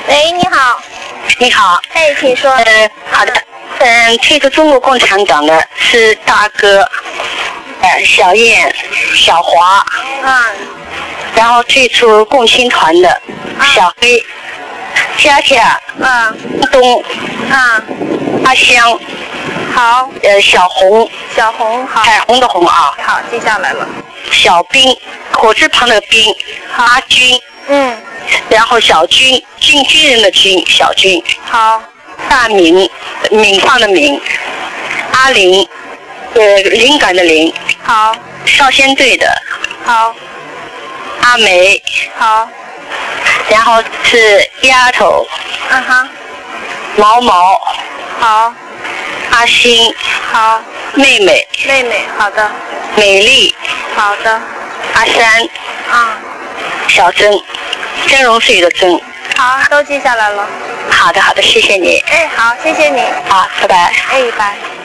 喂，你好。 你好。 哎，请说。 好的。这个中国共产党的是大哥，小燕、小华。然后退出共青团的小黑、佳佳、东、阿香。 好。 小红。 小红，好。 彩虹的红啊。 好，记下来了。 小兵，火字旁的兵。阿军。然后小军，军人的军，小军。 好。 大明，闽放的闽。阿林，灵感的灵。 好。 少先队的。 好。 阿梅。 好。 然后是丫头。毛毛。 好。 阿星。 好。 妹妹。 妹妹，好的。 美丽。 好的。 阿三。小珍，峥嵘岁月的峥。 好，都记下来了。 好的，谢谢你。 哎，好，谢谢你。 好，拜拜。 哎，拜。